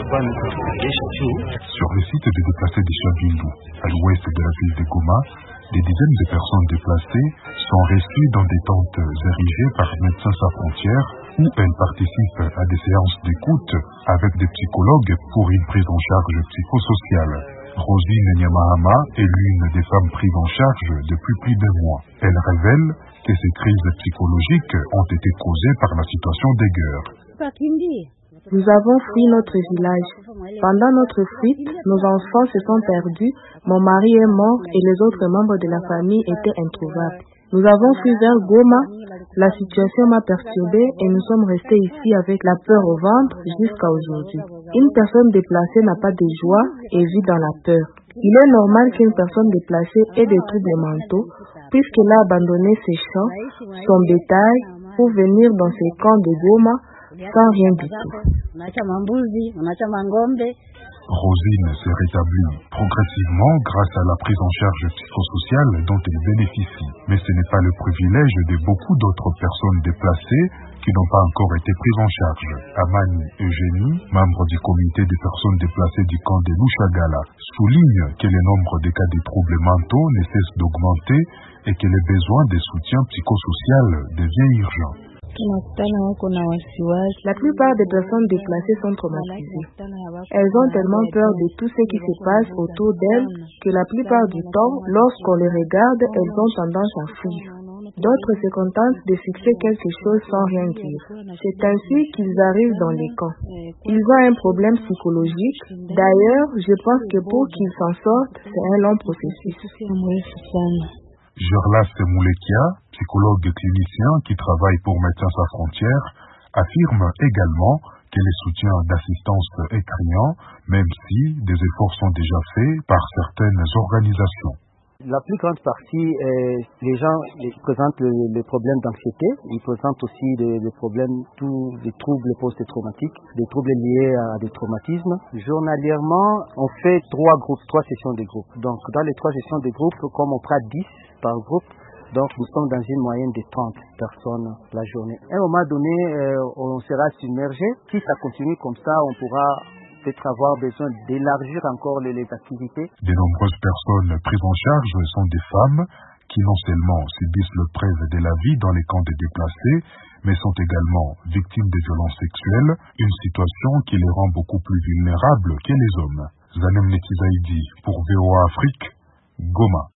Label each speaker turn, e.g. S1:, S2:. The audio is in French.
S1: Sur le site des déplacés de Chabindu, à l'ouest de la ville de Goma, des dizaines de personnes déplacées sont reçues dans des tentes érigées par Médecins Sans Frontières où elles participent à des séances d'écoute avec des psychologues pour une prise en charge psychosociale. Rosine Nyamahama est l'une des femmes prises en charge depuis plus d'un mois. Elle révèle que ces crises psychologiques ont été causées par la situation des guerres.
S2: Nous avons fui notre village. Pendant notre fuite, nos enfants se sont perdus, mon mari est mort et les autres membres de la famille étaient introuvables. Nous avons fui vers Goma, la situation m'a perturbée et nous sommes restés ici avec la peur au ventre jusqu'à aujourd'hui. Une personne déplacée n'a pas de joie et vit dans la peur. Il est normal qu'une personne déplacée ait des troubles mentaux puisqu'elle a abandonné ses champs, son bétail pour venir dans ces camps de Goma sans rien du tout.
S1: Rosine s'est rétablie progressivement grâce à la prise en charge psychosociale dont elle bénéficie. Mais ce n'est pas le privilège de beaucoup d'autres personnes déplacées qui n'ont pas encore été prises en charge. Amani Eugénie, membre du comité des personnes déplacées du camp de Lushagala, souligne que le nombre de cas de troubles mentaux ne cesse d'augmenter et que le besoin de soutien psychosocial devient urgent.
S2: La plupart des personnes déplacées sont traumatisées. Elles ont tellement peur de tout ce qui se passe autour d'elles que la plupart du temps, lorsqu'on les regarde, elles ont tendance à fuir. D'autres se contentent de fixer quelque chose sans rien dire. C'est ainsi qu'ils arrivent dans les camps. Ils ont un problème psychologique. D'ailleurs, je pense que pour qu'ils s'en sortent, c'est un long processus.
S1: Gerlas Moulekia, psychologue et clinicien qui travaille pour Médecins Sans Frontières, affirme également que les soutiens d'assistance est criant, même si des efforts sont déjà faits par certaines organisations.
S3: La plus grande partie, les gens présentent les problèmes d'anxiété, ils présentent aussi des problèmes, des troubles post-traumatiques, des troubles liés à des traumatismes. Journalièrement, on fait trois sessions de groupe. Donc, dans les 3 sessions de groupe, comme on prend 10 par groupe, donc nous sommes dans une moyenne de 30 personnes la journée. À un moment donné, on sera submergé. Si ça continue comme ça, on pourra peut-être avoir besoin d'élargir encore les activités.
S1: De nombreuses personnes prises en charge sont des femmes qui non seulement subissent le prêve de la vie dans les camps des déplacés, mais sont également victimes de violences sexuelles, une situation qui les rend beaucoup plus vulnérables que les hommes. Zanem Nekizaïdi pour VOA Afrique, Goma.